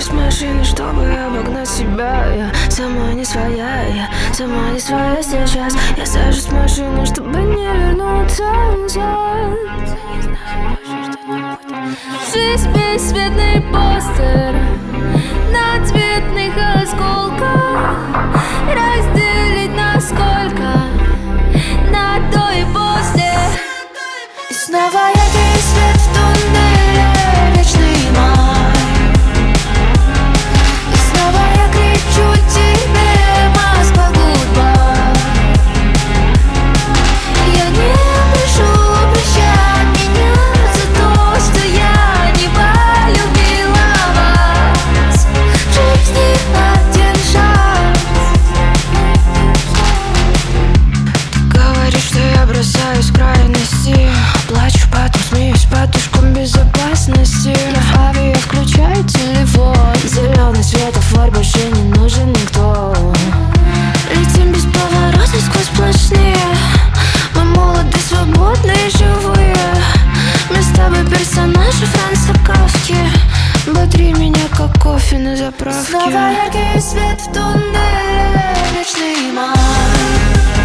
сажусь в машину, чтобы обогнать себя. Я сама не своя, я сама не своя сейчас. Я сажусь в машину, чтобы не вернуться назад. Жизнь бесцветный постер на цветных осколках. Разделить на сколько? На до и после. И снова яркий свет в туннеле, вечный май. И снова я кричу тебе, Москва, goodbye. Я не прошу прощать меня за то, что я не полюбила вас. В жизни один шанс. Ты говоришь, что я бросаюсь в крайности. Плачу, потом смеюсь подушком безопасности. В авиа включаю телефон. Зеленый светофор, больше не нужен никто. Летим без поворота сквозь сплошные. Мы молоды, свободны и живые. Мы с тобой персонажи Франца Кафки. Бодри меня, как кофе на заправке. Снова яркий свет в туннеле, вечный май.